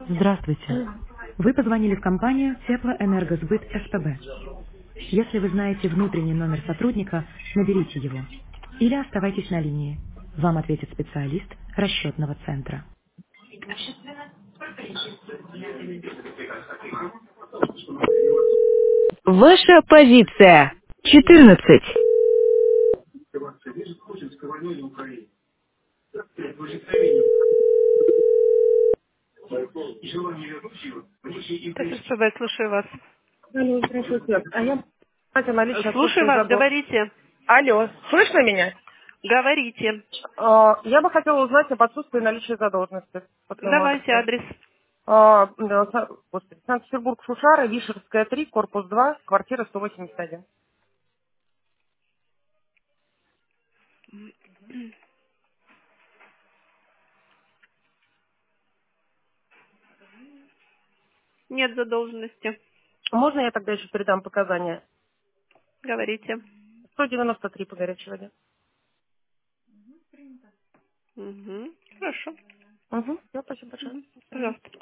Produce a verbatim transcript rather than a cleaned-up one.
Здравствуйте. Вы позвонили в компанию Теплоэнергосбыт СПБ. Если вы знаете внутренний номер сотрудника, наберите его. Или оставайтесь на линии. Вам ответит специалист расчетного центра. Ваша позиция. четырнадцать. Так, СПБ, слушаю вас. Алло, здравствуйте. А я хотела наличие Слушаю отсутствие вас, задол... говорите. Алло, слышно меня? Говорите. А, я бы хотела узнать об отсутствии наличия задолженности по своему Давайте адресу. адрес. А, да, Са- господи, Санкт-Петербург, Шушара, Вишерская, три, корпус два, квартира сто восемьдесят один. Нет задолженности. Можно я тогда еще передам показания? Говорите. сто девяносто три по горячей воде. Угу. Хорошо. Угу, все, спасибо большое. Угу. До свидания. Пожалуйста.